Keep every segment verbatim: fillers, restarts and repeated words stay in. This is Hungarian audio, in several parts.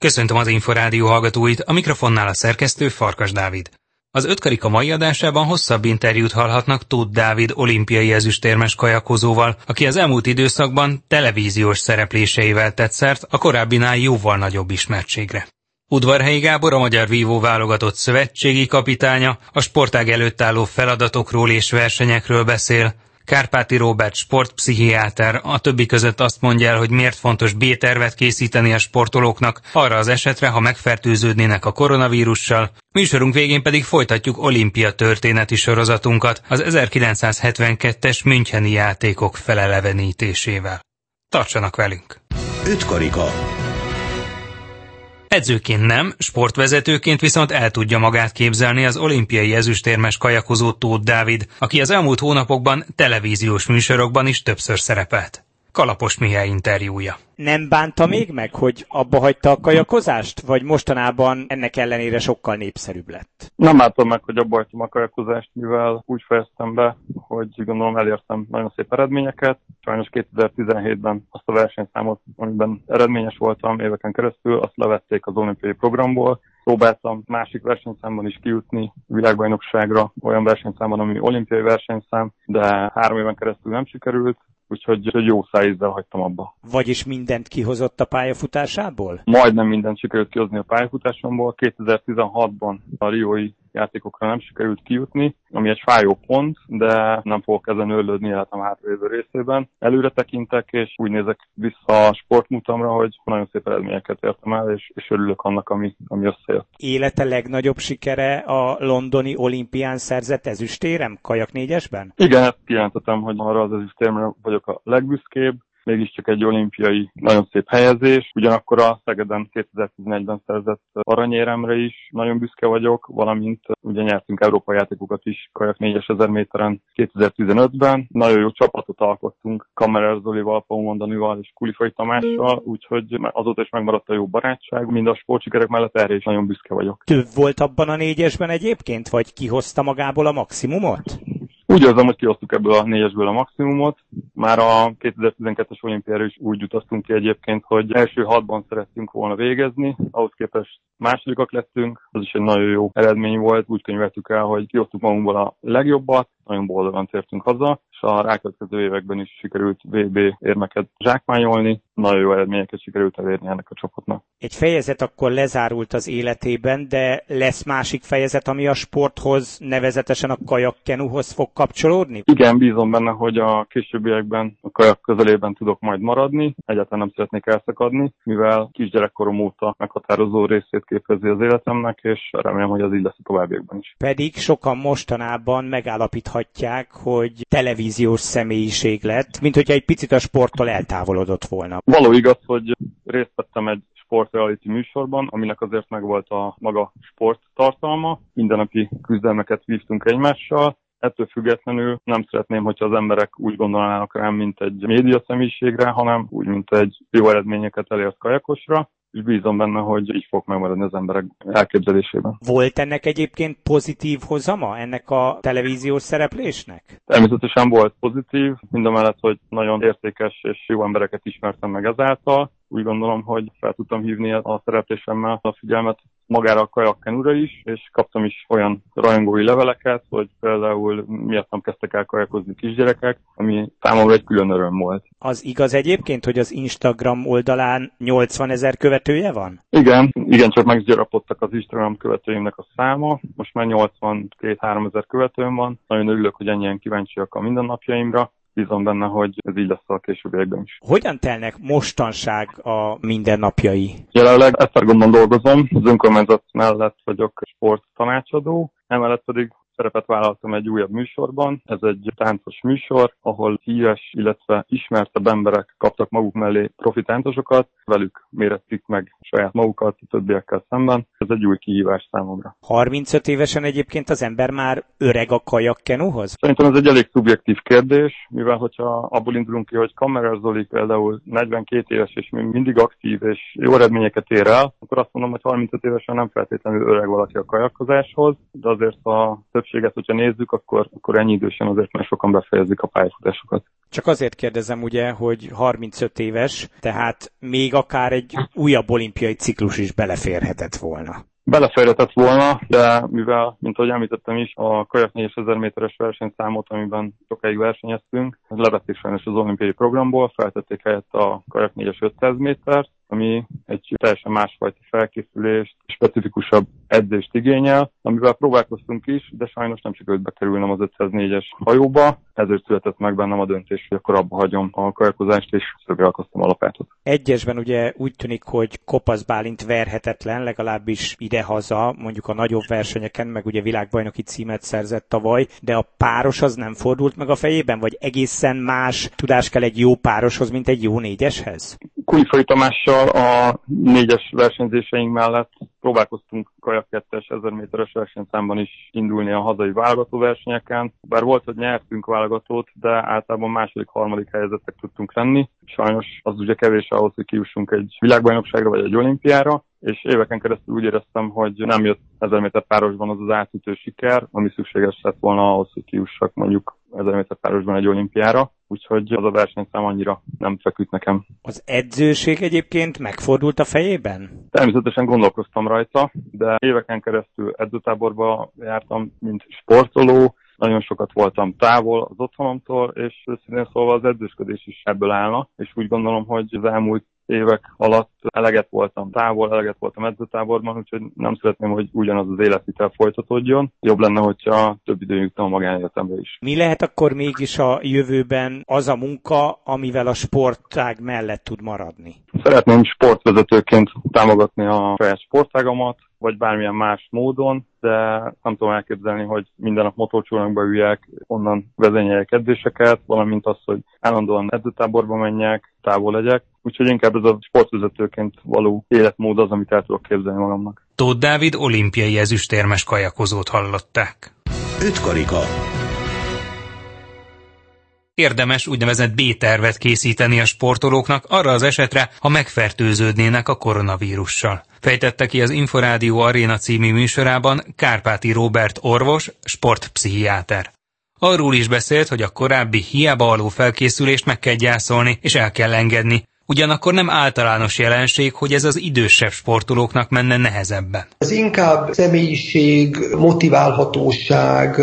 Köszöntöm az Inforádió hallgatóit, a mikrofonnál a szerkesztő Farkas Dávid. Az ötkarika mai adásában hosszabb interjút hallhatnak Tóth Dávid olimpiai ezüstérmes kajakozóval, aki az elmúlt időszakban televíziós szerepléseivel tett szert a korábbinál jóval nagyobb ismertségre. Udvarhelyi Gábor, a magyar vívó válogatott szövetségi kapitánya, a sportág előtt álló feladatokról és versenyekről beszél. Kárpáti Róbert sportpszichiáter a többi között azt mondja el, hogy miért fontos B-tervet készíteni a sportolóknak arra az esetre, ha megfertőződnének a koronavírussal. Műsorunk végén pedig folytatjuk olimpia történeti sorozatunkat az ezerkilencszázhetvenkettes müncheni játékok felelevenítésével. Tartsanak velünk! Ötkarika. Edzőként nem, sportvezetőként viszont el tudja magát képzelni az olimpiai ezüstérmes kajakozó Tóth Dávid, aki az elmúlt hónapokban televíziós műsorokban is többször szerepelt. Kalapos Mihály interjúja. Nem bánta még meg, hogy abba hagyta a kajakozást, vagy mostanában ennek ellenére sokkal népszerűbb lett? Nem bántam meg, hogy abba hagytam a kajakozást, mivel úgy fejeztem be, hogy gondolom elértem nagyon szép eredményeket. Sajnos kétezer-tizenhétben azt a versenyszámot, amiben eredményes voltam éveken keresztül, azt levették az olimpiai programból. Próbáltam másik versenyszámban is kijutni világbajnokságra, olyan versenyszámban, ami olimpiai versenyszám, de három éven keresztül nem sikerült. Úgyhogy jó szájízzel hagytam abba. Vagyis mindent kihozott a pályafutásából? Majdnem mindent sikerült kihozni a pályafutásomból. kétezer-tizenhatban a riói játékokra nem sikerült kijutni, ami egy fájó pont, de nem fogok ezen őrlődni életem hátralévő részében. Előre tekintek, és úgy nézek vissza a sportmutamra, hogy nagyon szép eredményeket értem el, és, és örülök annak, ami, ami összejött. Élete legnagyobb sikere a londoni olimpián szerzett ezüstérem, kajak négyesben? Igen, ezt kijelentettem, hogy arra az ezüstéremre vagyok a legbüszkébb. Mégiscsak egy olimpiai nagyon szép helyezés. Ugyanakkor a Szegeden kétezer-tizenegyben szerzett aranyéremre is nagyon büszke vagyok, valamint ugye nyertünk Európa játékokat is kajak négyezer méteren kétezer-tizenötben. Nagyon jó csapatot alkottunk Kammerer Zolival, Paumon Danival és Kulifai Tamással, úgyhogy azóta is megmaradt a jó barátság. Mind a sportsikerek mellett erre is nagyon büszke vagyok. Több volt abban a négyesben egyébként, vagy kihozta magából a maximumot? Úgy érzem, hogy kihoztuk ebből a négyesből a maximumot. Már a kétezer-tizenkettes olimpiára is úgy jutottunk ki egyébként, hogy első hatban szerettünk volna végezni, ahhoz képest másodikak lettünk. Az is egy nagyon jó eredmény volt, úgy könyveltük el, hogy kihoztuk magunkból a legjobbat, nagyon boldogan tértünk haza, és a rákövetkező években is sikerült vé bé érmeket zsákmányolni, nagyon jó eredményeket sikerült elérni ennek a csapatnak. Egy fejezet akkor lezárult az életében, de lesz másik fejezet, ami a sporthoz, nevezetesen a kajakkenuhoz fog kapcsolódni? Igen, bízom benne, hogy a későbbiekben a kajak közelében tudok majd maradni, egyáltalán nem szeretnék elszakadni, mivel kisgyerekkorom óta meghatározó részét képezi az életemnek, és remélem, hogy az így lesz a továbbiakban is. Pedig sokan mostanában megállapíthatják, hogy televíziós személyiség lett, mint hogyha egy picit a sporttól eltávolodott volna. Való igaz, hogy részt vettem egy sportreality műsorban, aminek azért megvolt a maga sporttartalma. Mindennapi küzdelmeket vívtunk egymással. Ettől függetlenül nem szeretném, hogyha az emberek úgy gondolnának rám, mint egy média személyiségre, hanem úgy, mint egy jó eredményeket elért kajakosra, és bízom benne, hogy így fog megmaradni az emberek elképzelésében. Volt ennek egyébként pozitív hozama, ennek a televíziós szereplésnek? Természetesen volt pozitív, mindamellett, hogy nagyon értékes és jó embereket ismertem meg ezáltal. Úgy gondolom, hogy fel tudtam hívni a szereplésemmel a figyelmet magára a kajakkenura is, és kaptam is olyan rajongói leveleket, hogy például miattam kezdtek el kajakozni kisgyerekek, ami számomra egy külön öröm volt. Az igaz egyébként, hogy az Instagram oldalán nyolcvanezer követője van? Igen, igen, csak meggyarapodtak az Instagram követőimnek a száma. Most már nyolcvankét-három ezer követőm van. Nagyon örülök, hogy ennyien kíváncsiak a mindennapjaimra. Bízom benne, hogy ez így lesz a későbbiekben is. Hogyan telnek mostanság a mindennapjai? Jelenleg Esztergomban dolgozom, az önkormányzat mellett vagyok sporttanácsadó, emellett pedig szerepet vállaltam egy újabb műsorban. Ez egy táncos műsor, ahol híres, illetve ismertebb emberek kaptak maguk mellé profi táncosokat, velük mérettik meg saját magukat a többiekkel szemben. Ez egy új kihívás számomra. harmincöt évesen egyébként az ember már öreg a kajakkenuhoz? Szerintem ez egy elég szubjektív kérdés, mivel hogyha abból indulunk ki, hogy Kammerer Zoli például negyvenkét éves és mindig aktív és jó eredményeket ér el, akkor azt mondom, hogy harmincöt évesen nem feltétlenül öreg valaki a kajakkozáshoz, de azért a többséget, hogyha nézzük, akkor, akkor ennyi idősen azért már sokan befejezik a pályafutásokat. Csak azért kérdezem ugye, hogy harmincöt éves, tehát még akár egy újabb olimpiai ciklus is beleférhetett volna. Beleférhetett volna, de mivel, mint ahogy említettem is, a kajak négyezer méteres versenyszámot, amiben sokáig versenyeztünk, levették sajnos az olimpiai programból, feltették helyett a kajak négyes ötszáz métert, ami egy teljesen másfajta felkészülést, specifikusabb edzést igényel, amivel próbálkoztunk is, de sajnos nem sikerült bekerülnem az ötszáznégyes hajóba, ezért született meg bennem a döntés, hogy akkor abba hagyom a kajakozást, és szögre akasztom a lapátot. Egyesben ugye úgy tűnik, hogy Kopasz Bálint verhetetlen, legalábbis idehaza, mondjuk a nagyobb versenyeken, meg ugye világbajnoki címet szerzett tavaly, de a páros az nem fordult meg a fejében, vagy egészen más tudás kell egy jó pároshoz, mint egy jó négyeshez? Kulifai Tamással a négyes versenyzéseink mellett próbálkoztunk kajak kettes ezer méteres versenyszámban is indulni a hazai válogató versenyeken. Bár volt, hogy nyertünk válogatót, de általában második, harmadik helyezettek tudtunk lenni. Sajnos az ugye kevés ahhoz, hogy kijussunk egy világbajnokságra vagy egy olimpiára, és éveken keresztül úgy éreztem, hogy nem jött ezer méter párosban az az átütő siker, ami szükséges lett volna ahhoz, hogy kijussak mondjuk ezer méter párosban egy olimpiára, úgyhogy az a versenyszám annyira nem feküdt nekem. Az edzőség egyébként megfordult a fejében? Természetesen gondolkoztam rajta, de éveken keresztül edzőtáborba jártam, mint sportoló, nagyon sokat voltam távol az otthonomtól, és őszintén szólva az edzősködés is ebből állna, és úgy gondolom, hogy az elmúlt évek alatt eleget voltam távol, eleget voltam edzőtáborban, úgyhogy nem szeretném, hogy ugyanaz az életvitel folytatódjon. Jobb lenne, hogyha több idő jutna a magánéletembe is. Mi lehet akkor mégis a jövőben az a munka, amivel a sportág mellett tud maradni? Szeretném sportvezetőként támogatni a saját sportágamat, vagy bármilyen más módon, de nem tudom elképzelni, hogy minden nap motorcsónakba üljek, onnan vezényeljek edzéseket, valamint az, hogy állandóan edzőtáborba menjek, távol legyek. Úgyhogy inkább ez a sportvezetőként való életmód az, amit el tudok képzelni magamnak. Tóth Dávid olimpiai ezüstérmes kajakozót hallották. Ötkarika. Érdemes úgynevezett B-tervet készíteni a sportolóknak arra az esetre, ha megfertőződnének a koronavírussal. Fejtette ki az Inforádió Aréna című műsorában Kárpáti Róbert orvos, sportpszichiáter. Arról is beszélt, hogy a korábbi hiába való felkészülést meg kell gyászolni és el kell engedni. Ugyanakkor nem általános jelenség, hogy ez az idősebb sportolóknak menne nehezebben. Ez inkább személyiség, motiválhatóság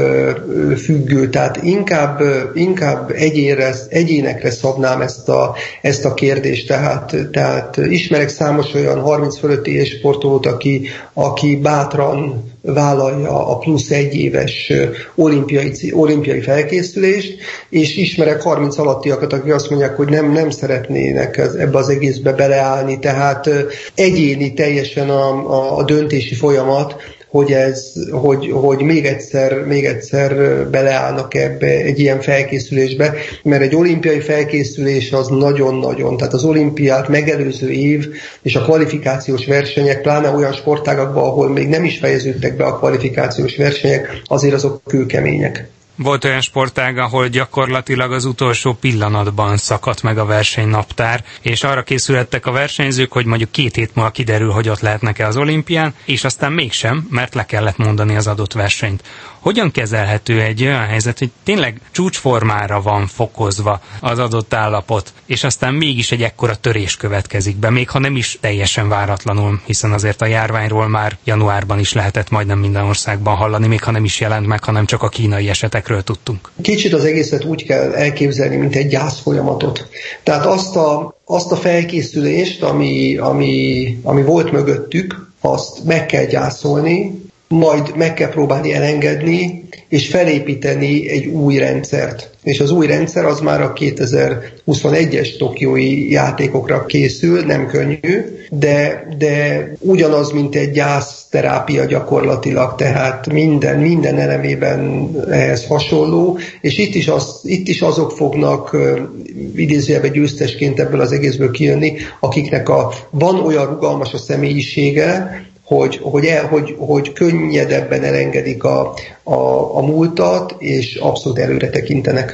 függő, tehát inkább, inkább egyénre, egyénekre szabnám ezt a, ezt a kérdést. Tehát, tehát ismerek számos olyan harminc fölötti éves sportolót, aki, aki bátran vállalja a plusz egy éves olimpiai, olimpiai felkészülést, és ismerek harminc alattiakat, akik azt mondják, hogy nem, nem szeretnének ebbe az egészbe beleállni, tehát egyéni teljesen a, a, a döntési folyamat, hogy, ez, hogy, hogy még egyszer, még egyszer beleállnak ebbe egy ilyen felkészülésbe, mert egy olimpiai felkészülés az nagyon-nagyon, tehát az olimpiát megelőző év és a kvalifikációs versenyek, pláne olyan sportágakban, ahol még nem is fejeződtek be a kvalifikációs versenyek, azért azok kőkemények. Volt olyan sportág, ahol gyakorlatilag az utolsó pillanatban szakadt meg a versenynaptár, és arra készülhettek a versenyzők, hogy mondjuk két hét múlva kiderül, hogy ott lehetnek-e az olimpián, és aztán mégsem, mert le kellett mondani az adott versenyt. Hogyan kezelhető egy olyan helyzet, hogy tényleg csúcsformára van fokozva az adott állapot, és aztán mégis egy ekkora törés következik be, még ha nem is teljesen váratlanul, hiszen azért a járványról már januárban is lehetett majdnem minden országban hallani, még ha nem is jelent meg, hanem csak a kínai esetekről tudtunk. Kicsit az egészet úgy kell elképzelni, mint egy gyászfolyamatot. Tehát azt a, azt a felkészülést, ami, ami, ami volt mögöttük, azt meg kell gyászolni, majd meg kell próbálni elengedni, és felépíteni egy új rendszert. És az új rendszer az már a kétezer-huszonegyes tokiói játékokra készül, nem könnyű, de, de ugyanaz, mint egy gyászterápia gyakorlatilag, tehát minden, minden elemében ehhez hasonló, és itt is, az, itt is azok fognak idézőjelben győztesként ebből az egészből kijönni, akiknek a, van olyan rugalmas a személyisége, Hogy, hogy, el, hogy, hogy könnyedebben elengedik a, a, a múltat, és abszolút előre tekintenek.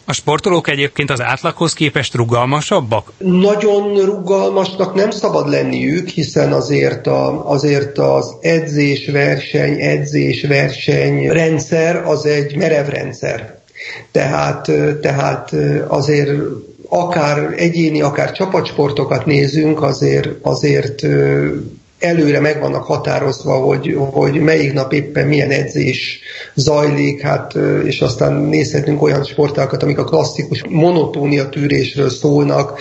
A sportolók egyébként az átlaghoz képest rugalmasabbak? Nagyon rugalmasnak nem szabad lenniük, hiszen azért, a, azért az edzés-verseny, edzés-verseny rendszer az egy merev rendszer. Tehát, tehát azért akár egyéni, akár csapatsportokat nézünk, azért, azért előre meg vannak határozva, hogy, hogy melyik nap éppen milyen edzés zajlik, hát, és aztán nézhetünk olyan sportákat, amik a klasszikus monotónia tűrésről szólnak,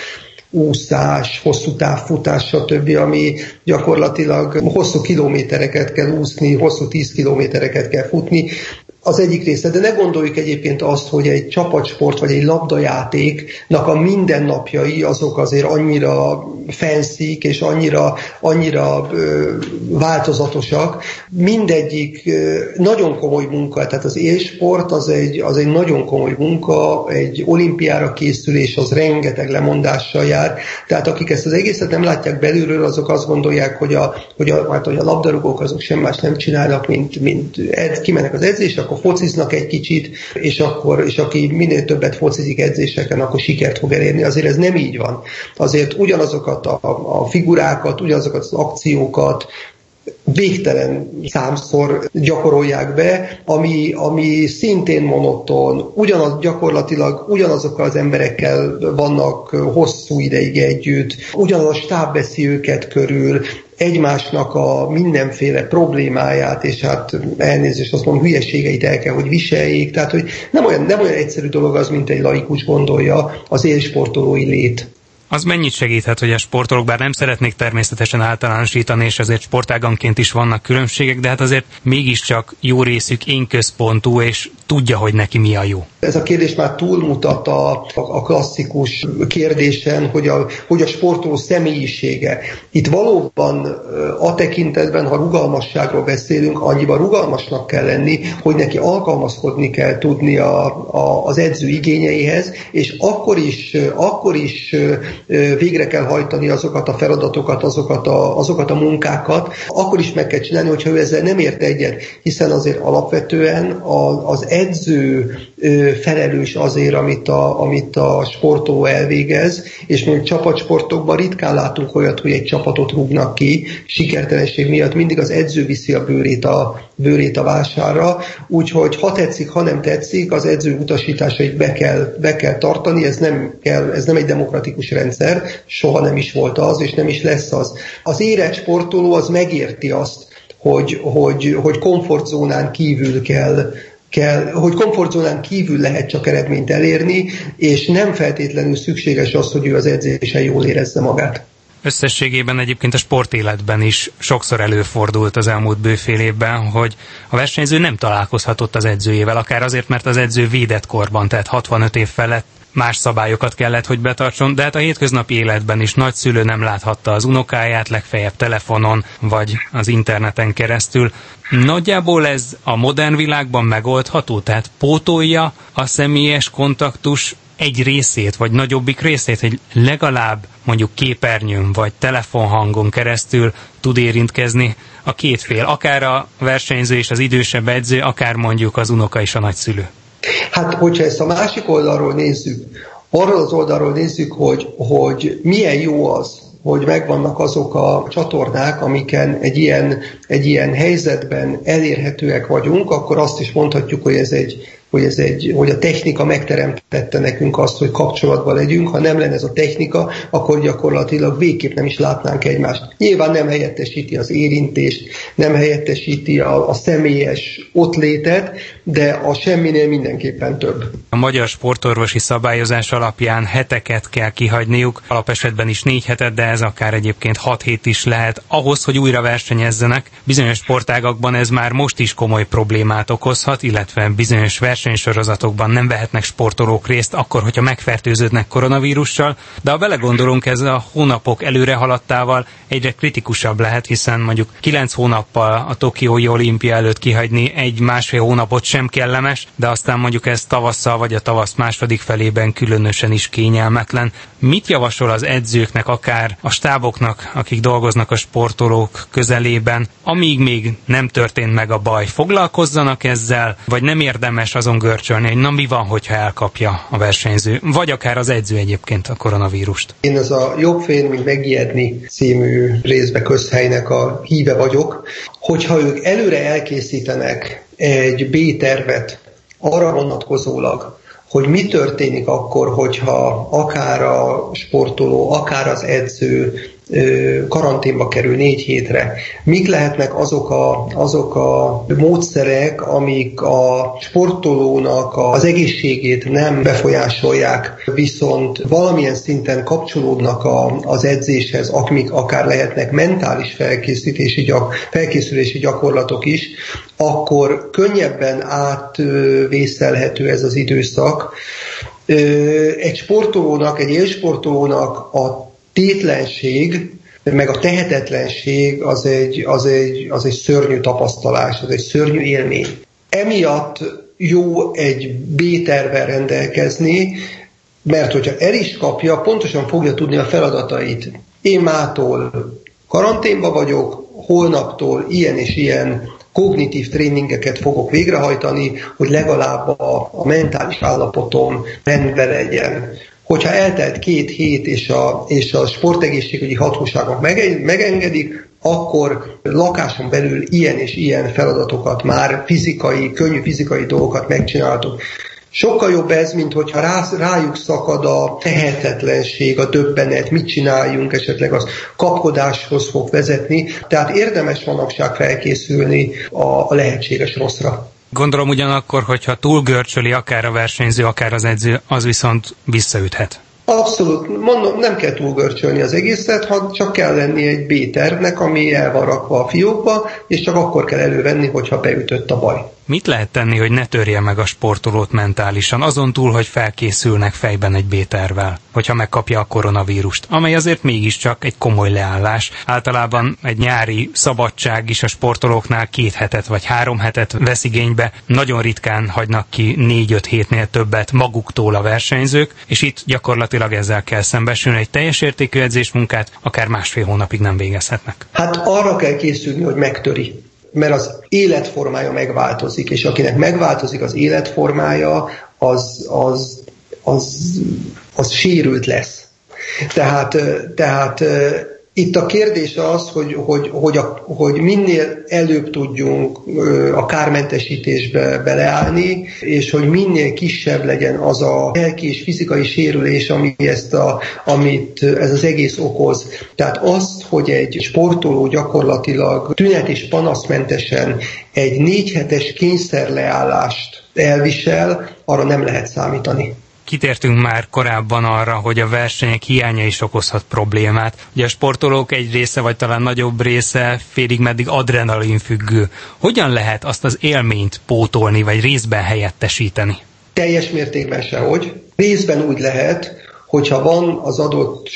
úszás, hosszú távfutás, stb., ami gyakorlatilag hosszú kilométereket kell úszni, hosszú tíz kilométereket kell futni. Az egyik része, de ne gondoljuk egyébként azt, hogy egy csapatsport vagy egy labdajátéknak a mindennapjai azok azért annyira fancy és annyira, annyira ö, változatosak. Mindegyik ö, nagyon komoly munka, tehát az élsport az egy, az egy nagyon komoly munka, egy olimpiára készülés az rengeteg lemondással jár. Tehát akik ezt az egészet nem látják belülről, azok azt gondolják, hogy a, hogy a, hát, hogy a labdarúgók azok sem más nem csinálnak, mint, mint ed, kimennek az edzésre, akkor fociznak egy kicsit, és akkor, és aki minél többet focizik edzéseken, akkor sikert fog elérni. Azért ez nem így van. Azért ugyanazokat a, a figurákat, ugyanazokat az akciókat végtelen számszor gyakorolják be, ami, ami szintén monoton, ugyanaz, gyakorlatilag ugyanazokkal az emberekkel vannak hosszú ideig együtt, ugyanaz a stáb veszi őket körül, egymásnak a mindenféle problémáját, és hát elnézést, azt mondom, hülyeségeit el kell, hogy viseljék. Tehát, hogy nem olyan, nem olyan egyszerű dolog az, mint egy laikus gondolja, az élsportolói lét. Az mennyit segíthet, hogy a sportolók, bár nem szeretnék természetesen általánosítani, és azért sportáganként is vannak különbségek, de hát azért mégiscsak jó részük én központú, és tudja, hogy neki mi a jó. Ez a kérdés már túlmutat a, a klasszikus kérdésen, hogy a, hogy a sportoló személyisége. Itt valóban a tekintetben, ha rugalmasságról beszélünk, annyiban rugalmasnak kell lenni, hogy neki alkalmazkodni kell tudni a, a, az edző igényeihez, és akkor is, akkor is végre kell hajtani azokat a feladatokat, azokat a, azokat a munkákat, akkor is meg kell csinálni, hogyha ő ezzel nem ért egyet, hiszen azért alapvetően a, az edző felelős azért, amit a, amit a sportoló elvégez, és mondjuk csapatsportokban ritkán látunk olyat, hogy egy csapatot rúgnak ki, sikertelenség miatt mindig az edző viszi a bőrét a, bőrét a vásárra, úgyhogy ha tetszik, ha nem tetszik, az edző utasításait be kell, be kell tartani, ez nem, kell, ez nem egy demokratikus rendszer, soha nem is volt az, és nem is lesz az. Az érett sportoló az megérti azt, hogy, hogy, hogy komfortzónán kívül kell Kell, hogy komfortzónán kívül lehet csak eredményt elérni, és nem feltétlenül szükséges az, hogy ő az edzésen jól érezze magát. Összességében egyébként a sportéletben is sokszor előfordult az elmúlt bőfél évben, hogy a versenyző nem találkozhatott az edzőjével, akár azért, mert az edző védett korban, tehát hatvanöt év felett más szabályokat kellett, hogy betartson, de hát a hétköznapi életben is nagyszülő nem láthatta az unokáját, legfeljebb telefonon vagy az interneten keresztül. Nagyjából ez a modern világban megoldható, tehát pótolja a személyes kontaktus egy részét, vagy nagyobbik részét, hogy legalább mondjuk képernyőn, vagy telefonhangon keresztül tud érintkezni a két fél, akár a versenyző és az idősebb edző, akár mondjuk az unoka és a nagyszülő. Hát, hogyha ezt a másik oldalról nézzük, arról az oldalról nézzük, hogy, hogy milyen jó az, hogy megvannak azok a csatornák, amiken egy ilyen, egy ilyen helyzetben elérhetőek vagyunk, akkor azt is mondhatjuk, hogy ez egy Hogy, ez egy, hogy a technika megteremtette nekünk azt, hogy kapcsolatban legyünk. Ha nem lenne ez a technika, akkor gyakorlatilag végképp nem is látnánk egymást. Nyilván nem helyettesíti az érintést, nem helyettesíti a, a személyes ottlétet, de a semminél mindenképpen több. A magyar sportorvosi szabályozás alapján heteket kell kihagyniuk, alapesetben is négy hetet, de ez akár egyébként hat hét is lehet, ahhoz, hogy újra versenyezzenek. Bizonyos sportágakban ez már most is komoly problémát okozhat, illetve bizonyos versenysorozatokban nem vehetnek sportolók részt, akkor, hogyha megfertőződnek koronavírussal, de ha belegondolunk, ez a hónapok előre haladtával egyre kritikusabb lehet, hiszen mondjuk kilenc hónappal a tokiói olimpia előtt kihagyni egy-másfél hónapot sem kellemes, de aztán mondjuk ez tavasszal vagy a tavasz második felében különösen is kényelmetlen. Mit javasol az edzőknek, akár a stáboknak, akik dolgoznak a sportolók közelében, amíg még nem történt meg a baj? Foglalkozzanak ezzel, vagy nem érdemes azon azon görcsölni, hogy na mi van, hogyha elkapja a versenyző, vagy akár az edző egyébként a koronavírust? Én ez a Jobb félni, mint megijedni című részbe közhelynek a híve vagyok, hogyha ők előre elkészítenek egy B-tervet arra vonatkozólag, hogy mi történik akkor, hogyha akár a sportoló, akár az edző karanténba kerül négy hétre. Mik lehetnek azok a, azok a módszerek, amik a sportolónak az egészségét nem befolyásolják, viszont valamilyen szinten kapcsolódnak a, az edzéshez, amik akár lehetnek mentális felkészítési gyak, felkészülési gyakorlatok is, akkor könnyebben átvészelhető ez az időszak. Egy sportolónak, egy élsportolónak a tétlenség, meg a tehetetlenség az egy, az, egy, az egy szörnyű tapasztalás, az egy szörnyű élmény. Emiatt jó egy B-tervvel rendelkezni, mert hogyha el is kapja, pontosan fogja tudni a feladatait. Én mától karanténba vagyok, holnaptól ilyen és ilyen kognitív tréningeket fogok végrehajtani, hogy legalább a, a mentális állapotom rendben legyen. Hogyha eltelt két hét és a, és a sportegészségügyi hatóságok megengedik, akkor lakáson belül ilyen és ilyen feladatokat már fizikai, könnyű fizikai dolgokat megcsináltok. Sokkal jobb ez, mint hogyha rá, rájuk szakad a tehetetlenség, a döbbenet, mit csináljunk, esetleg az kapkodáshoz fog vezetni. Tehát érdemes manapság felkészülni a, a lehetséges rosszra. Gondolom ugyanakkor, hogyha túl görcsöli akár a versenyző, akár az edző, az viszont visszaüthet. Abszolút, mondom, nem kell túlgörcsölni az egészet, ha csak kell lenni egy B-tervnek, ami el van rakva a fiókba, és csak akkor kell elővenni, hogyha beütött a baj. Mit lehet tenni, hogy ne törje meg a sportolót mentálisan, azon túl, hogy felkészülnek fejben egy B-tervvel, hogyha megkapja a koronavírust, amely azért mégiscsak egy komoly leállás. Általában egy nyári szabadság is a sportolóknál két hetet vagy három hetet vesz igénybe, nagyon ritkán hagynak ki négy-öt hétnél többet maguktól a versenyzők, és itt gyakorlatilag ezzel kell szembesülni, egy teljes értékű edzésmunkát akár másfél hónapig nem végezhetnek. Hát arra kell készülni, hogy megtöri. Mert az életformája megváltozik, és akinek megváltozik az életformája, az, az, az, az sérült lesz. Tehát, tehát itt a kérdés az, hogy, hogy, hogy, a, hogy minél előbb tudjunk a kármentesítésbe beleállni, és hogy minél kisebb legyen az a lelki és fizikai sérülés, ami ezt a, amit ez az egész okoz. Tehát azt, hogy egy sportoló gyakorlatilag tünet és panaszmentesen egy négy hetes kényszerleállást elvisel, arra nem lehet számítani. Kitértünk már korábban arra, hogy a versenyek hiánya is okozhat problémát. Ugye a sportolók egy része, vagy talán nagyobb része félig meddig adrenalin függő. Hogyan lehet azt az élményt pótolni, vagy részben helyettesíteni? Teljes mértékben sehogy. Részben úgy lehet, hogyha van az adott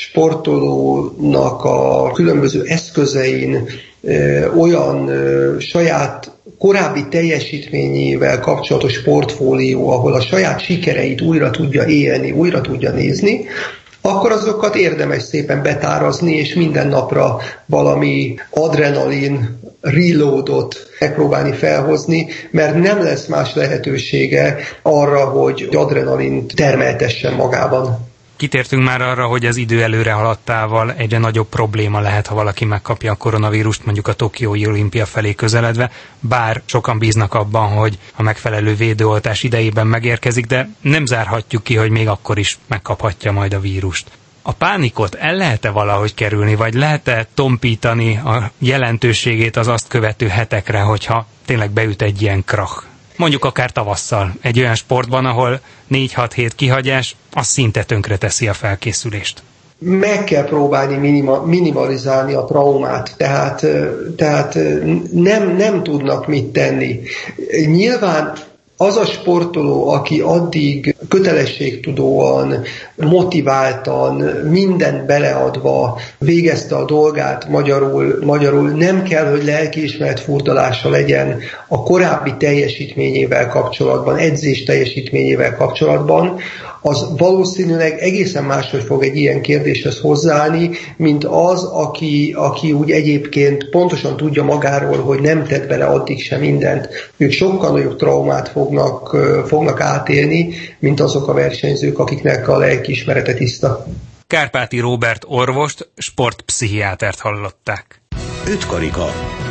sportolónak a különböző eszközein ö, olyan ö, saját korábbi teljesítményével kapcsolatos portfólió, ahol a saját sikereit újra tudja élni, újra tudja nézni, akkor azokat érdemes szépen betárazni, és minden napra valami adrenalin reloadot megpróbálni felhozni, mert nem lesz más lehetősége arra, hogy adrenalint termeltessen magában. Kitértünk már arra, hogy az idő előre haladtával egyre nagyobb probléma lehet, ha valaki megkapja a koronavírust, mondjuk a Tokiói olimpia felé közeledve, bár sokan bíznak abban, hogy a megfelelő védőoltás idejében megérkezik, de nem zárhatjuk ki, hogy még akkor is megkaphatja majd a vírust. A pánikot el lehet-e valahogy kerülni, vagy lehet-e tompítani a jelentőségét az azt követő hetekre, hogyha tényleg beüt egy ilyen krach? Mondjuk akár tavasszal, egy olyan sportban, ahol négy-hat hét kihagyás, az szinte tönkre teszi a felkészülést. Meg kell próbálni minima, minimalizálni a traumát, tehát, tehát nem, nem tudnak mit tenni. Nyilván az a sportoló, aki addig kötelességtudóan, motiváltan, mindent beleadva végezte a dolgát, magyarul, magyarul nem kell, hogy lelkiismeret furdalása legyen a korábbi teljesítményével kapcsolatban, edzés teljesítményével kapcsolatban, az valószínűleg egészen máshogy fog egy ilyen kérdéshez hozzáállni, mint az, aki, aki úgy egyébként pontosan tudja magáról, hogy nem tett bele addig sem mindent. Ők sokkal nagyobb traumát fognak, fognak átélni, mint azok a versenyzők, akiknek a lelkiismerete tiszta. Kárpáti Róbert orvost, sportpszichiátert hallották. Ötkarika.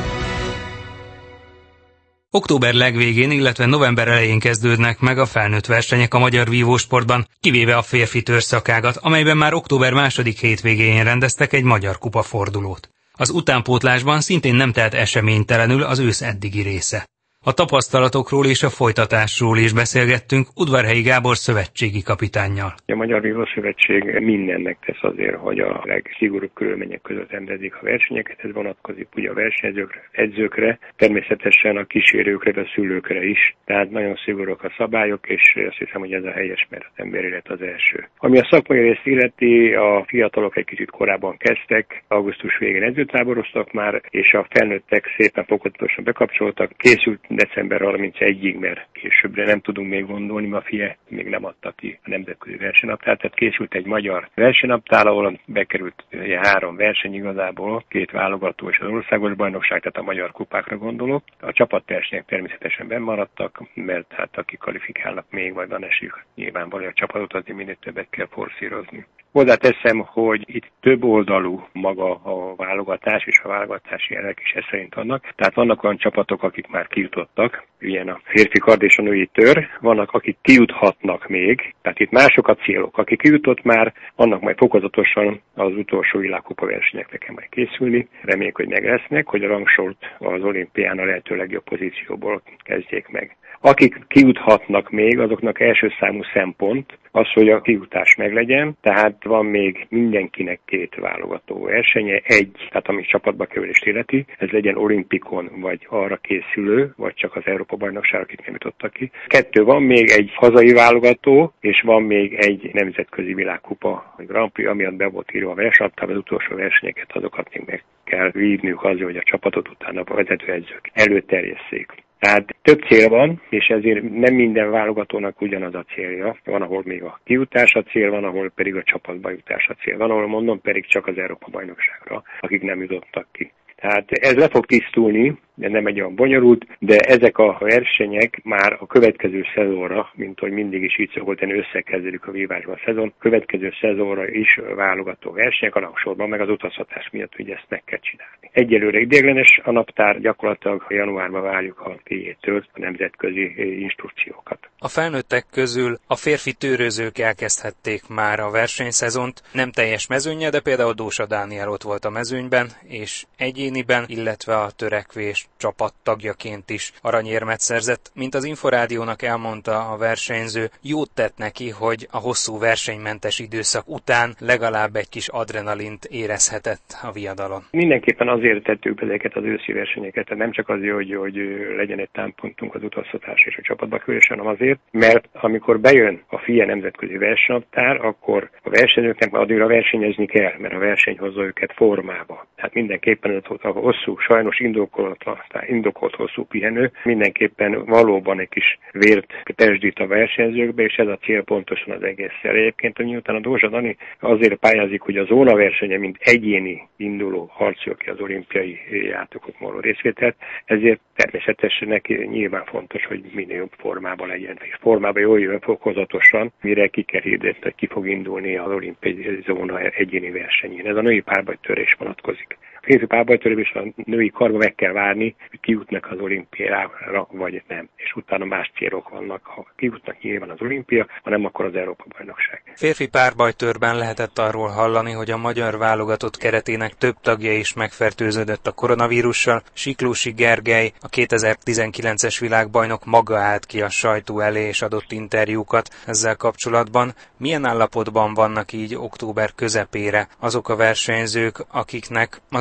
Október legvégén, illetve november elején kezdődnek meg a felnőtt versenyek a magyar vívósportban, kivéve a férfi törszakágat, amelyben már október második hétvégén rendeztek egy magyar kupa fordulót. Az utánpótlásban szintén nem telt eseménytelenül az ősz eddigi része. A tapasztalatokról és a folytatásról is beszélgettünk Udvarhelyi Gábor szövetségi kapitánnyal. A Magyar Vívószövetség mindennek tesz azért, hogy a legszigorúbb körülmények között rendezik a versenyeket. Ez vonatkozik ugye a versenyzőkre, edzőkre, természetesen a kísérőkre, a szülőkre is. Tehát nagyon szigorúak a szabályok, és azt hiszem, hogy ez a helyes, mert az emberélet az első. Ami a szakmai részt illeti, a fiatalok egy kicsit korábban kezdtek, augusztus végén edzőtáboroztak már, és a felnőttek szépen fokozatosan bekapcsoltak. Készült december harmincegyedikéig, mert későbbre nem tudunk még gondolni, mert a FIE még nem adta ki a nemzetközi versenynaptárt, tehát készült egy magyar versenynaptár, ahol bekerült három verseny igazából, két válogató és az országos bajnokság, tehát a magyar kupákra gondolok. A csapatversenyek természetesen bennmaradtak, mert hát akik kvalifikálnak még, majd van esélyük nyilvánvalóan a csapatot, azért minél többet kell forszírozni. Hozzáteszem, hogy itt több oldalú maga a válogatás, és a válogatási jelek is ez szerint vannak. Tehát vannak olyan csapatok, akik már kijutottak, ilyen a férfi kard és a női tör, vannak, akik kijuthatnak még, tehát itt mások a célok. Aki kijutott már, annak majd fokozatosan az utolsó világkupa versenyekre kell majd készülni. Reméljük, hogy meg lesznek, hogy a rangsort az olimpián a lehető legjobb pozícióból kezdjék meg. Akik kijuthatnak még, azoknak első számú szempont az, hogy a kijutás meglegyen, tehát van még mindenkinek két válogató versenye, egy, tehát ami csapatba kerülést illeti, ez legyen olimpikon, vagy arra készülő, vagy csak az Európa-bajnokság, akik nem jutottak ki. Kettő, van még egy hazai válogató, és van még egy nemzetközi világkupa, vagy Grand Prix, amiatt be volt írva a versenynaptárba, az utolsó versenyeket, azokat még meg kell vívniuk azért, hogy a csapatot utána a vezetőedzők előterjesszék. Tehát több cél van, és ezért nem minden válogatónak ugyanaz a célja. Van, ahol még a kijutás a cél, van, ahol pedig a csapatba jutás a cél. Van, ahol mondom pedig csak az Európa-bajnokságra, akik nem jutottak ki. Tehát ez le fog tisztulni, de nem egy olyan bonyolult, de ezek a versenyek már a következő szezonra, mint hogy mindig is így szokott, összekezdődik a vívásban a szezon, következő szezonra is válogató versenyek, a rangsorban meg az utazhatás miatt, hogy ezt meg kell csinálni. Egyelőre ideiglenes a naptár, gyakorlatilag januárban várjuk a té jé-től a nemzetközi instrukciókat. A felnőttek közül a férfi tőrözők elkezdhették már a versenyszezont, nem teljes mezőnnyel, de például Dósa Dániel ott volt a mezőnyben, és egyéniben, illetve a törekvés csapat tagjaként is aranyérmet szerzett. Mint az Inforádiónak elmondta a versenyző, jót tett neki, hogy a hosszú versenymentes időszak után legalább egy kis adrenalint érezhetett a viadalon. Mindenképpen azért tettük be ezeket az őszi versenyeket, tehát nem csak azért, hogy, hogy legyen egy támpontunk az utaztatás és a csapatba kerülés, hanem azért, mert amikor bejön a FIE nemzetközi versenynaptár, akkor a versenyzőknek már addigra versenyezni kell, mert a verseny hozza őket formába. Tehát mindenképpen a hosszú, sajnos indokolt, indokolt hosszú pihenő mindenképpen valóban egy kis vért testdít a versenyzőkbe, és ez a cél pontosan az egészszer. Egyébként miután a Dózsa Dani azért pályázik, hogy a zóna versenye, mint egyéni induló harcolja ki az olimpiai játékokon való részvételt, ezért természetesen neki nyilván fontos, hogy minél jobb formában legyen, és formában jól jön fokozatosan, mire ki kell hirdetni, hogy ki fog indulni az olimpiai zóna egyéni versenyén. Ez a női párbajtörés vonatkozik. A férfi párbajtörés és a női karba meg kell várni, hogy kijutnak az olimpiára, vagy nem. És utána más célok vannak. Ha kijutnak nyilván az olimpia, ha nem, akkor az Európa-bajnokság. Férfi párbajtőrben lehetett arról hallani, hogy a magyar válogatott keretének több tagja is megfertőződött a koronavírussal. Siklósi Gergely, a kétezer-tizenkilences világbajnok maga állt ki a sajtó elé és adott interjúkat ezzel kapcsolatban. Milyen állapotban vannak így október közepére azok a versenyzők, akiknek az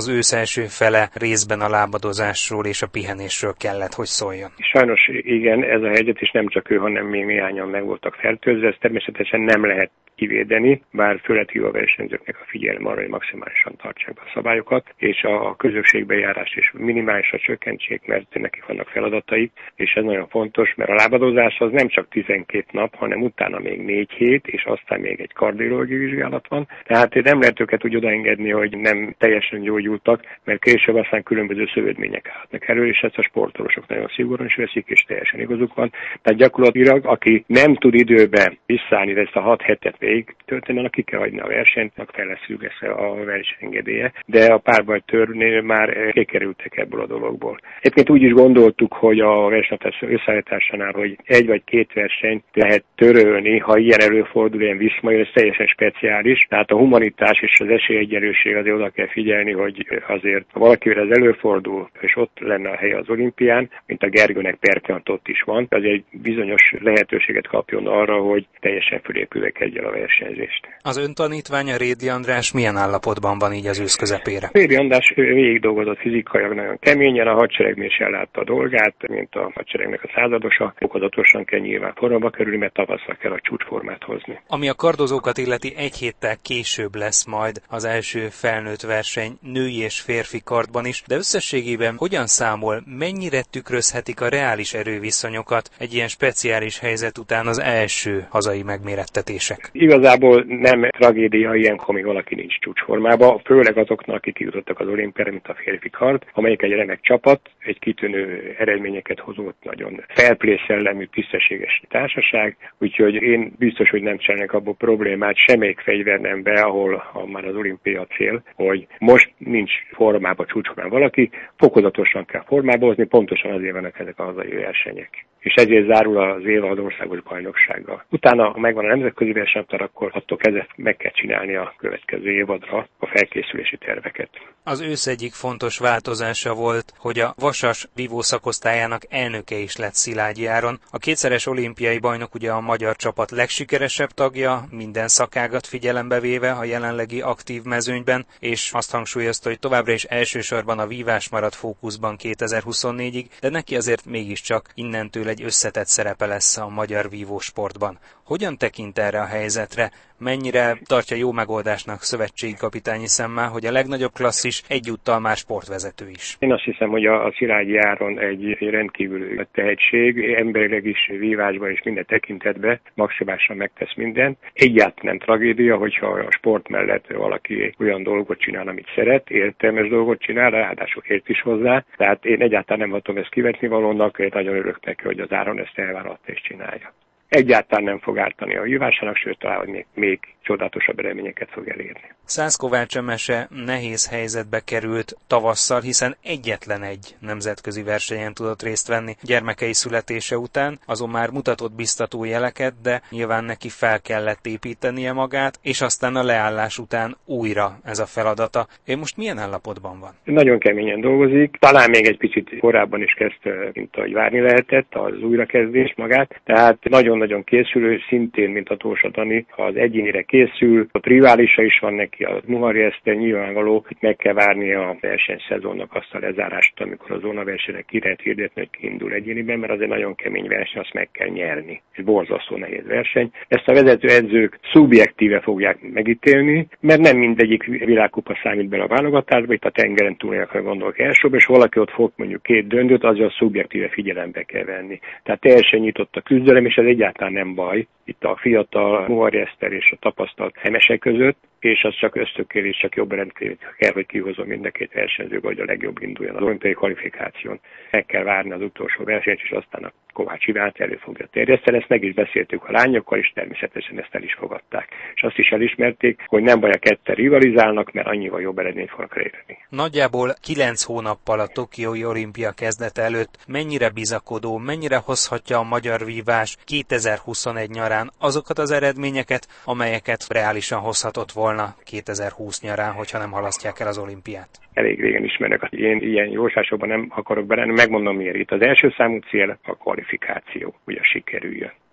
az ősz első fele részben a lábadozásról és a pihenésről kellett, hogy szóljon. Sajnos igen, ez a helyzet, és nem csak ő, hanem még néhányan meg voltak fertőzve, ezt természetesen nem lehet kivédeni, bár főleg a versenyzőknek a figyelem arra, hogy maximálisan tartsák be a szabályokat, és a közösségbejárás is minimálisra csökkentsék, mert neki vannak feladataik, és ez nagyon fontos, mert a lábadozás az nem csak tizenkét nap, hanem utána még négy hét, és aztán még egy kardiológiai vizsgálat van. Tehát nem lehet őket úgy odaengedni, hogy nem teljesen gyógyultak, mert később aztán különböző szövődmények állhatnak elő, és ezt a sportolósok nagyon szigorúan is veszik, és teljesen igazuk van. Tehát gyakorlatilag, aki nem tud időben visszaállni, de ezt a hat hetet végig tölteni, annak ki kell hagyni a versenyt, fel lesz függesztve a versenyengedélye, de a párbajtőrnél már kikerültek ebből a dologból. Egyébként úgy is gondoltuk, hogy a versenytársa összeállításánál, hogy egy vagy két versenyt lehet törölni, ha ilyen előfordul, ilyen viszmajön, ez teljesen speciális. Tehát a humanitás és az esélyegyenlőség azért oda kell figyelni, hogy azért ha valakivel ez előfordul, és ott lenne a helye az olimpián, mint a Gergőnek perkant ott is van, azért egy bizonyos lehetőséget kapjon arra, hogy teljesen fölépüljekedjen a versenyzést. Az ön tanítványa Rédi András milyen állapotban van így az ősz közepére? Rédi András végig dolgozott fizikailag nagyon keményen, a hadseregnél is ellátta a dolgát, mint a hadseregnek a századosa, fokozatosan kell nyilván formába kerülni, mert tavasszal kell a csúcsformát hozni. Ami a kardozókat illeti, egy héttel később lesz majd az első felnőtt verseny női és férfi kardban is, de összességében hogyan számol, mennyire tükrözhetik a reális erőviszonyokat egy ilyen speciális helyzet után az első hazai megmérettetések? Igazából nem tragédia ilyenkor, még valaki nincs csúcsformában, főleg azoknak, akik jutottak az olimpiára, mint a férfi kard, amelyik egy remek csapat, egy kitűnő eredményeket hozott, nagyon fair play szellemű, tisztességes társaság, úgyhogy én biztos, hogy nem csinálnak abból problémát semmelyik fegyvernembe, ahol ha már az olimpia cél, hogy most nincs formában, csúcsformában valaki, fokozatosan kell formába hozni, pontosan azért vannak ezek a hazai versenyek. És ezért zárul az évad országos bajnoksággal. Utána, ha megvan a nemzetközi versenytár, akkor attól kezdve meg kell csinálni a következő évadra a felkészülési terveket. Az ősz egyik fontos változása volt, hogy a vasas vívó szakosztályának elnöke is lett Szilágyi Áron. A kétszeres olimpiai bajnok ugye a magyar csapat legsikeresebb tagja, minden szakágat figyelembe véve a jelenlegi aktív mezőnyben, és azt hangsúlyozta, hogy továbbra is elsősorban a vívás marad fókuszban kétezer-huszonnégyig, de neki azért mégiscsak innentől egy összetett szerepe lesz a magyar vívósportban. Hogyan tekint erre a helyzetre? Mennyire tartja jó megoldásnak szövetségi kapitányi szemmel, hogy a legnagyobb klasszis egyúttal már sportvezető is? Én azt hiszem, hogy a, a Szilágyi Áron egy, egy rendkívül tehetség, emberileg is, vívásban és minden tekintetben maximálisan megtesz mindent. Egyáltalán nem tragédia, hogyha a sport mellett valaki olyan dolgot csinál, amit szeret, értelmes dolgot csinál, ráadásul ért is hozzá. Tehát én egyáltalán nem hatom ezt kivetni valónak, én nagyon örülök neki, hogy az Áron ezt elvállalta és csinálja. Egyáltalán nem fog ártani a vívásának, sőt talán még, még csodálatosabb eredményeket fog elérni. Szász Kovács Emese nehéz helyzetbe került tavasszal, hiszen egyetlen egy nemzetközi versenyen tudott részt venni gyermekei születése után, azon már mutatott biztató jeleket, de nyilván neki fel kellett építenie magát, és aztán a leállás után újra ez a feladata. Ő most milyen állapotban van? Nagyon keményen dolgozik, talán még egy picit korábban is kezdte, mint ahogy várni lehetett, az újrakezdés magát, tehát nagyon-nagyon készülő, szintén, mint a Tósa Dani, az egyénire készül, a riválisa is van neki, a Muhari Eszter, nyilvánvaló, hogy meg kell várni a versenyszezonnak azt a lezárást, amikor a zónaversenyre ki lehet hirdetni, hogy kiindul egyéniben, mert az egy nagyon kemény verseny, azt meg kell nyerni. Ez borzasztó nehéz verseny. Ezt a vezető edzők szubjektíve fogják megítélni, mert nem mindegyik világkupa számít bele a válogatásba, itt a tengeren túljákra gondolok elsőbb, és valaki ott fog mondjuk két döntőt, azért a szubjektíve figyelembe kell venni. Tehát teljesen nyitott a küzdelem, és ez egyáltalán nem baj. Itt a fiatal Muhari Eszter és a tapasztalt Emese között, és az csak ösztökélés, csak jobb rendkívül kell, hogy kihozom mind a két versenyző, vagy a legjobb induljon az olimpiai kvalifikáción. Meg kell várni az utolsó versenyt, és aztán a Kovács Ivánt elő fogja terjeszteni. Ezt meg is beszéltük a lányokkal, és természetesen ezt el is fogadták. És azt is elismerték, hogy nem baj, a ketten rivalizálnak, mert annyival jobb eredményt fognak elérni. Nagyjából kilenc hónappal a Tokiói olimpia kezdete előtt mennyire bizakodó, mennyire hozhatja a magyar vívás kétezer-huszonegy nyarán azokat az eredményeket, amelyeket reálisan hozhatott volna kétezer-húsz nyarán, hogyha nem halasztják el az olimpiát? Elég régen ismernek. Én ilyen jóslásokban nem akarok belenni, megmondom miért. Itt az első számú cél a kvalifikáció, hogy a sikerüljön.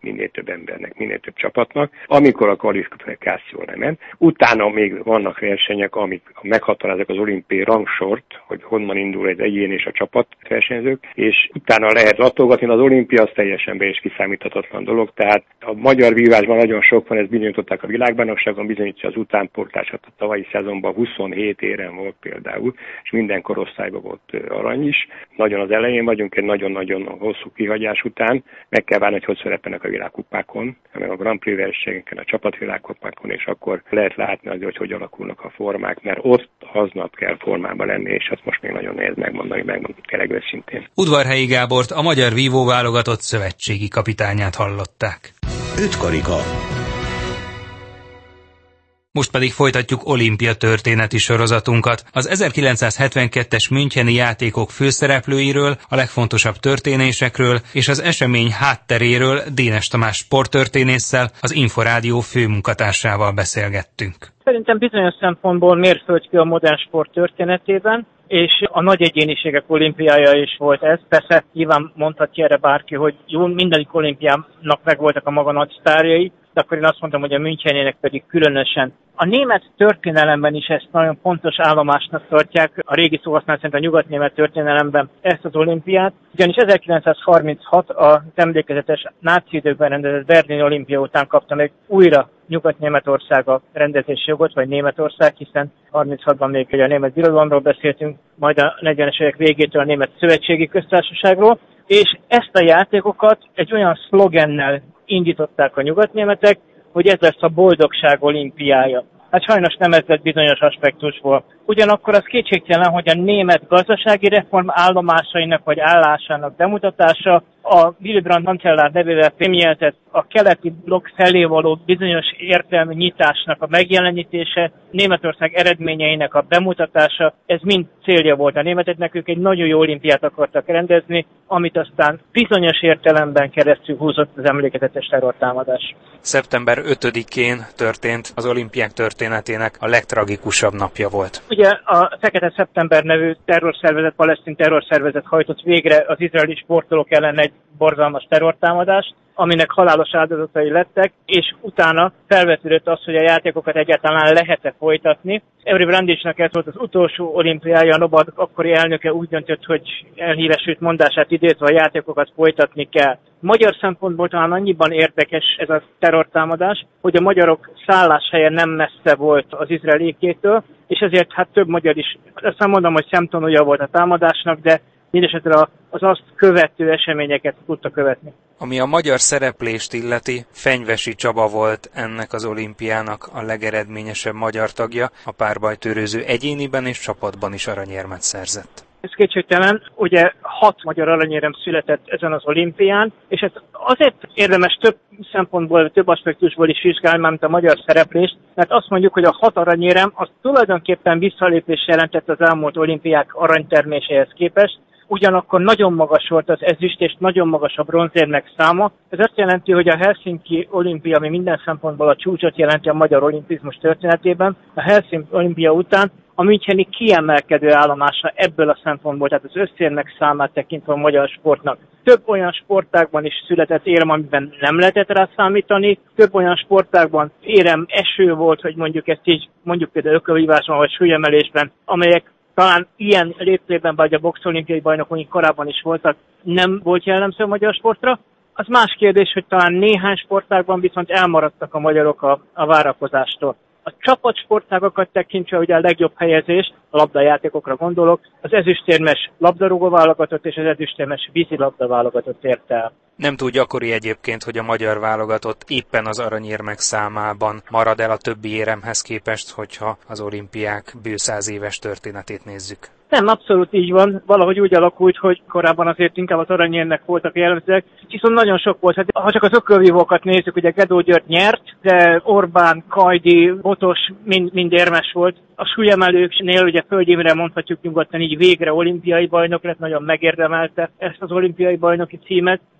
minél több embernek, minél több csapatnak, amikor a kvalifikáció nem ment. Utána még vannak versenyek, amik meghatározzák az olimpiai rangsort, hogy honnan indul egy egyén és a csapat versenyzők, és utána lehet latolgatni, az olimpia az teljesen be és kiszámíthatatlan dolog, tehát a magyar vívásban nagyon sok van, ezt bizonyították a világbajnokságon, bizonyítja az utánpótlás, a tavalyi szezonban huszonhét érem volt például, és minden korosztályban volt arany is. Nagyon az elején vagyunk, egy nagyon-nagyon hosszú kihagyás után, meg kell várni, hogy hogy szerepelnek a világkupákon, meg a Grand Prix versenyeken, a csapatvilágkupákon, és akkor lehet látni azért, hogy hogy alakulnak a formák, mert ott aznap kell formában lenni, és azt most még nagyon nehéz megmondani, megmondani tényleg őszintén. Udvarhelyi Gábort, a magyar vívó válogatott szövetségi kapitányát hallották. Ötkarika. Most pedig folytatjuk olimpia történeti sorozatunkat. Az ezerkilencszázhetvenkettes müncheni játékok főszereplőiről, a legfontosabb történésekről és az esemény hátteréről Dénes Tamás sporttörténésszel, az Inforádió főmunkatársával beszélgettünk. Szerintem bizonyos szempontból mérföldkő a modern sport történetében, és a nagy egyéniségek olimpiája is volt ez. Persze nyilván mondhatja erre bárki, hogy jó, mindenik olimpiának megvoltak a maga nagy sztárjai, de akkor én azt mondtam, hogy a Münchenének pedig különösen. A német történelemben is ezt nagyon fontos állomásnak tartják, a régi szóhasználat szerint a nyugatnémet történelemben ezt az olimpiát, ugyanis ezerkilencszázharminchat az emlékezetes náci időkben rendezett Berlin olimpia után kapta meg újra Nyugat-Németország a rendezési jogot, vagy Németország, hiszen harminchatban még a német birodalomról beszéltünk, majd a negyvenes évek végétől a német szövetségi köztársaságról, és ezt a játékokat egy olyan szlogennel indították a nyugatnémetek, hogy ez lesz a boldogság olimpiája. Hát sajnos nem ez lett bizonyos aspektusból. Ugyanakkor az kétségtelen, hogy a német gazdasági reform állomásainak vagy állásának bemutatása, a Willy Brandt kancellár nevével fémjeltett a keleti blokk felé való bizonyos értelmű nyitásnak a megjelenítése, Németország eredményeinek a bemutatása, ez mind célja volt a németeknek, ők egy nagyon jó olimpiát akartak rendezni, amit aztán bizonyos értelemben keresztül húzott az emlékezetes terrortámadás. Szeptember ötödikén történt, az olimpiák történetének a legtragikusabb napja volt. Ugye a Fekete Szeptember nevű terrorszervezet, palesztin terrorszervezet hajtott végre az izraeli sportolók ellen egy borzalmas terrortámadást, aminek halálos áldozatai lettek, és utána felvetődött az, hogy a játékokat egyáltalán lehet-e folytatni. Avery Brandisnak ez volt az utolsó olimpiája, a NOBAD akkori elnöke úgy döntött, hogy elhíresült mondását idézve a játékokat folytatni kell. Magyar szempontból talán annyiban érdekes ez a terrortámadás, hogy a magyarok szálláshelye nem messze volt az izraeliékétől, és ezért hát több magyar is, azt mondom, hogy szemtanúja volt a támadásnak, de mindesetre az azt követő eseményeket tudta követni. Ami a magyar szereplést illeti, Fenyvesi Csaba volt ennek az olimpiának a legeredményesebb magyar tagja, a párbajtőröző egyéniben és csapatban is aranyérmet szerzett. Ez kétségtelen, ugye hat magyar aranyérem született ezen az olimpián, és ez azért érdemes több szempontból, több aspektusból is vizsgálni, mint a magyar szereplést, mert azt mondjuk, hogy a hat aranyérem az tulajdonképpen visszalépés jelentett az elmúlt olimpiák aranyterméséhez képest, ugyanakkor nagyon magas volt az ezüst és nagyon magas a bronzérmek száma. Ez azt jelenti, hogy a Helsinki olimpia, ami minden szempontból a csúcsot jelenti a magyar olimpizmus történetében, a Helsinki olimpia után a müncheni kiemelkedő állomása ebből a szempontból, tehát az összérmek számát tekintve a magyar sportnak. Több olyan sportágban is született érem, amiben nem lehetett rá számítani, több olyan sportágban érem eső volt, hogy mondjuk ezt így, mondjuk például ökölvívásban vagy súlyemelésben, amelyek talán ilyen léptében, vagy a boxolimpiai bajnokok korábban is voltak, nem volt jellemző a magyar sportra. Az más kérdés, hogy talán néhány sportágban viszont elmaradtak a magyarok a, a várakozástól. A csapatsportágokat tekintve ugye a legjobb helyezést, a labdajátékokra gondolok, az ezüstérmes labdarúgó válogatott és az ezüstérmes vízilabda válogatott ért el. Nem túl gyakori egyébként, hogy a magyar válogatott éppen az aranyérmek számában marad el a többi éremhez képest, hogyha az olimpiák bő száz éves történetét nézzük. Nem, abszolút így van. Valahogy úgy alakult, hogy korábban azért inkább az aranyérnek voltak jellemzőek, viszont nagyon sok volt. Hát, ha csak az ökölvívókat nézzük, ugye Gedó György nyert, de Orbán, Kajdi, Botos mind, mind érmes volt. A súlyemelőknél ugye Föld Imre mondhatjuk nyugodtan így végre olimpiai bajnok lett, nagyon megérdemelte ezt az olimpiai bajnoki címet.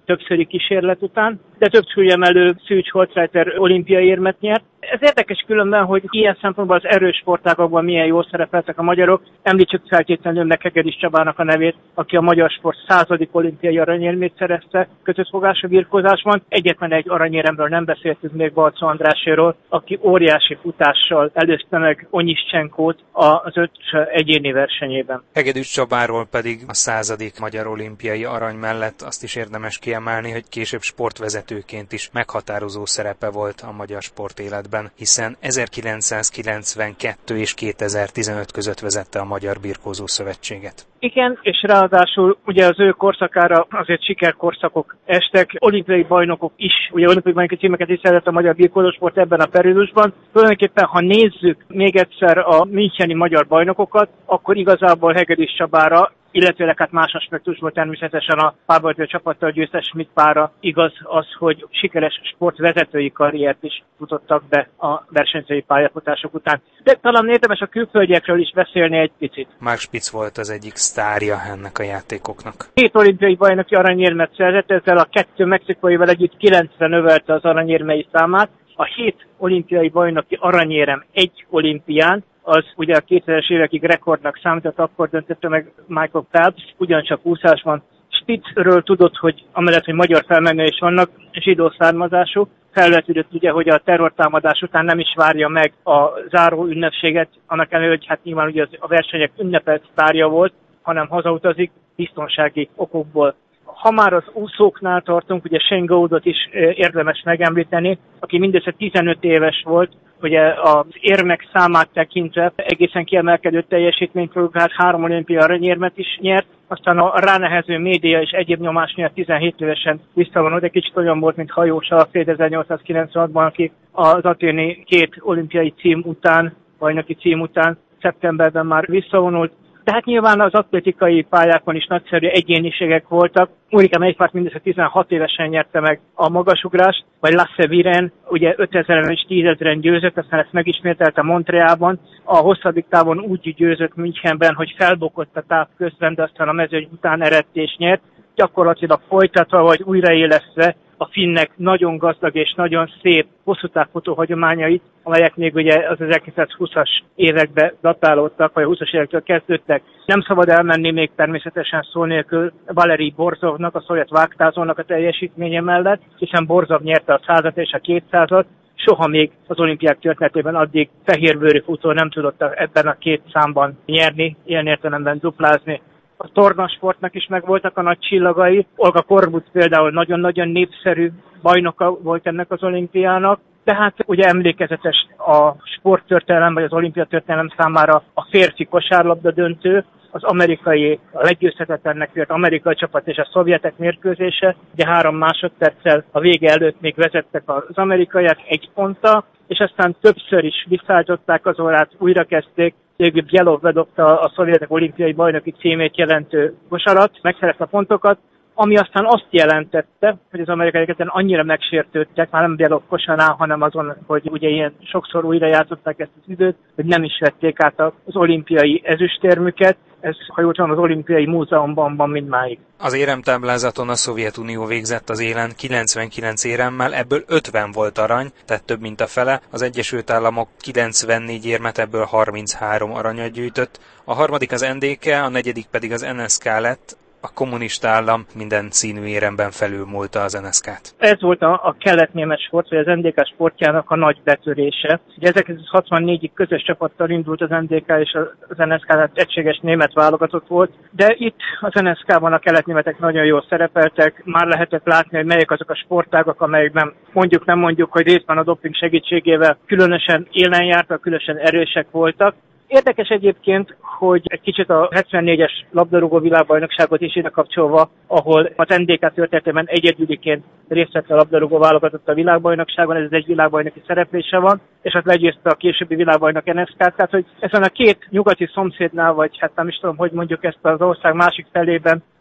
többszöri kísérlet után, de több súlyemelő Szűcs Holzreiter olimpiai érmet nyert. Ez érdekes különben, hogy ilyen szempontból az erős sportágokban milyen jól szerepeltek a magyarok. Említsük feltétlenül meg Hegedűs Csabának a nevét, aki a magyar sport századik olimpiai aranyérmét szerezte kötöttfogású birkózásban. Egyetlen egy aranyéremről nem beszéltünk még, Balczó Andráséről, aki óriási futással előzte meg Onyiszcsenkót az öt egyéni versenyében. Hegedűs Csabáról pedig a századik magyar olimpiai arany mellett azt is érdemes kiemelni, hogy később sportvezetőként is meghatározó szerepe volt a magyar sportéletben, hiszen ezerkilencszázkilencvenkettő és kétezer-tizenöt között vezette a Magyar Birkózó Szövetséget. Igen, és ráadásul ugye az ő korszakára azért sikerkorszakok estek, olimpiai bajnokok is, ugye olimpiai bajnoki címeket is szerzett a magyar birkózósport ebben a periódusban. Tulajdonképpen, ha nézzük még egyszer a müncheni magyar bajnokokat, akkor igazából Hegedűs Csabára, illetve hát más aspektusból természetesen a párbarátja csapattal győztes Schmidt párra igaz az, hogy sikeres sportvezetői karriert is futottak be a versenyzői pályafutások után. De talán érdemes a külföldiekről is beszélni egy picit. Mark Spitz volt az egyik sztárja ennek a játékoknak. Két olimpiai bajnoki aranyérmet szerzett, ezzel a kettő mexikóival együtt kilencre növelte az aranyérmei számát. A hét olimpiai bajnoki aranyérem egy olimpián, az ugye a kétezres évekig rekordnak számított, akkor döntötte meg Michael Phelps, ugyancsak úszásban. Spitzről tudott, hogy amellett, hogy magyar felmenői vannak, zsidó származású, felvetődött ugye, hogy a terrortámadás után nem is várja meg a záró ünnepséget, annak ellenére, hogy hát nyilván ugye a versenyek ünnepelt sztárja volt, hanem hazautazik biztonsági okokból. Ha már az úszóknál tartunk, ugye Shane Goldot is érdemes megemlíteni, aki mindössze tizenöt éves volt, ugye az érmek számát tekintve egészen kiemelkedő teljesítményt produkált, három olimpiai aranyérmet is nyert, aztán a ránehező média és egyéb nyomás miatt tizenhét évesen visszavonult, egy kicsit olyan volt, mint Hajós Alfréd ezernyolcszázkilencvenhatban, aki az aténi két olimpiai cím után, bajnoki cím után szeptemberben már visszavonult. Tehát nyilván az atlétikai pályákon is nagyszerű egyéniségek voltak. Ulrike Meifert mindössze tizenhat évesen nyerte meg a magasugrást, vagy Lasse Viren, ugye ötezeren és tízezeren győzött, aztán ezt megismételte Montrealban. A hosszabbik távon úgy győzött Münchenben, hogy felbokott a táv közben, de aztán a mezőny után eredt és nyert. Gyakorlatilag folytatva vagy újraélesztve a finnek nagyon gazdag és nagyon szép hosszú távfutó hagyományait, amelyek még ugye az ezerkilencszázhúszas évekbe datálódtak, vagy a húszas évektől kezdődtek. Nem szabad elmenni még természetesen szó nélkül Valerij Borzovnak, a szovjet vágtázónak a teljesítménye mellett, hiszen Borzov nyerte a százat és a kétszázat, soha még az olimpiák történetében addig fehérbőrű futó nem tudott ebben a két számban nyerni, ilyen értelemben duplázni. A tornasportnak is megvoltak a nagy csillagai. Olga Korbut például nagyon-nagyon népszerű bajnoka volt ennek az olimpiának. Tehát ugye emlékezetes a sporttörténelem, vagy az olimpiatörténelem számára a férfi kosárlabda döntő, az amerikai, a leggyőzhetetlennek vélt amerikai csapat és a szovjetek mérkőzése. Ugye három másodperccel a vége előtt még vezettek az amerikaiak egy ponttal, és aztán többször is visszaállították az órát, újra kezdték. Végül Bjelov bedobta a szovjetek olimpiai bajnoki címét jelentő kosarat, megszerezte a pontokat, ami aztán azt jelentette, hogy az amerikaiak annyira megsértődtek, már nem Bjelov kosarán, hanem azon, hogy ugye ilyen sokszor újra játszották ezt az időt, hogy nem is vették át az olimpiai ezüstérmüket. Ez, ha jól tudom, az olimpiai múzeumban van mindmáig. Az éremtáblázaton a Szovjetunió végzett az élen kilencvenkilenc éremmel, ebből ötven volt arany, tehát több mint a fele. Az Egyesült Államok kilencvennégy érmet, ebből harminchárom aranyat gyűjtött. A harmadik az en dé ká, a negyedik pedig az en es ká lett. A kommunista állam minden színű éremben felülmúlta az en es ká-t. Ez volt a, a kelet-német sport, vagy az en dé ká sportjának a nagy betörése. Ugye ezerkilencszázhatvannégyig közös csapattal indult az en dé ká és az en es ká, tehát egységes német válogatott volt, de itt az en es ká-ban a kelet-németek nagyon jól szerepeltek, már lehetett látni, hogy melyek azok a sportágak, amelyekben mondjuk nem mondjuk, hogy részben a doping segítségével különösen élen jártak, különösen erősek voltak. Érdekes egyébként, hogy egy kicsit a hetvennégyes labdarúgó világbajnokságot is ide kapcsolva, ahol az en dé ká történetében egyedüliként részt vett a labdarúgó válogatott a világbajnokságon, ez egy világbajnoki szereplése van, és ott legyőzte a későbbi világbajnok en es ká-t, tehát hogy ezen a két nyugati szomszédnál, vagy hát nem is tudom, hogy mondjuk ezt az ország másik felében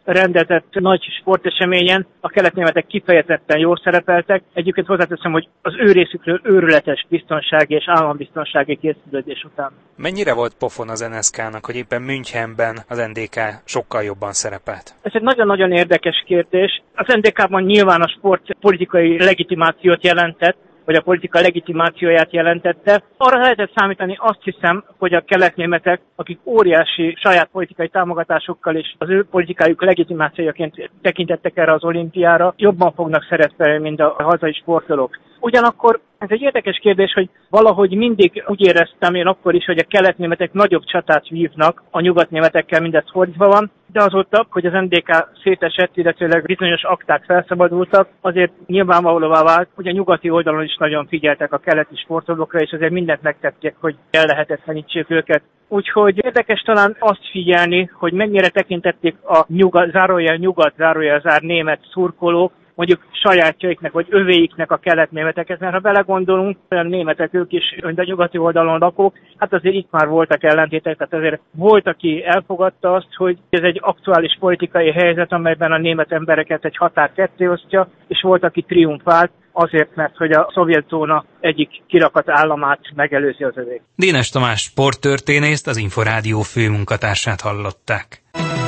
rendezett nagy sporteseményen a keletnémetek kifejezetten jól szerepeltek. Egyébként hozzáteszem, hogy az ő részükről őrületes biztonsági és állambiztonsági készülődés után. Mennyire volt pofon az en es ká-nak, hogy éppen Münchenben az en dé ká sokkal jobban szerepelt? Ez egy nagyon-nagyon érdekes kérdés. Az en dé ká-ban nyilván a sport politikai legitimációt jelentett, vagy a politika legitimációját jelentette. Arra lehetett számítani, azt hiszem, hogy a keletnémetek, akik óriási saját politikai támogatásokkal és az ő politikájuk legitimációjaként tekintettek erre az olimpiára, jobban fognak szerepelni, mint a hazai sportolók. Ugyanakkor ez egy érdekes kérdés, hogy valahogy mindig úgy éreztem én akkor is, hogy a keletnémetek nagyobb csatát vívnak a nyugatnémetekkel, mindez fordítva van, de azóta, hogy az en dé ká szétesett, illetőleg bizonyos akták felszabadultak, azért nyilvánvalóvá vált, hogy a nyugati oldalon is nagyon figyeltek a keleti sportolókra, és azért mindent megtették, hogy ellehetetlenítsék őket. Úgyhogy érdekes talán azt figyelni, hogy mennyire tekintették a nyugat, zárójel nyugat, zárójel zár német szurkolók, mondjuk sajátjaiknak, vagy övéiknek a keletnémeteket, mert ha belegondolunk, olyan németek ők is, mint a nyugati oldalon lakók, hát azért itt már voltak ellentétek, tehát azért volt, aki elfogadta azt, hogy ez egy aktuális politikai helyzet, amelyben a német embereket egy határ kettéosztja, és volt, aki triumfált, azért, mert hogy a szovjetzóna egyik kirakat államát megelőzi az övék. Dénes Tamás sporttörténészt, az Inforádió főmunkatársát hallották.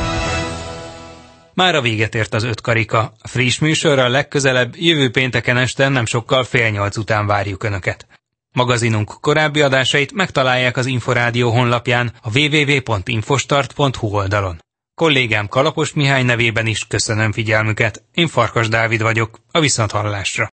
Már a véget ért az öt karika. A friss műsorral legközelebb jövő pénteken este nem sokkal fél nyolc után várjuk Önöket. Magazinunk korábbi adásait megtalálják az Inforádió honlapján a double-u double-u double-u pont infostart pont hu oldalon. Kollégám Kalapos Mihály nevében is köszönöm figyelmüket. Én Farkas Dávid vagyok, a viszonthallásra.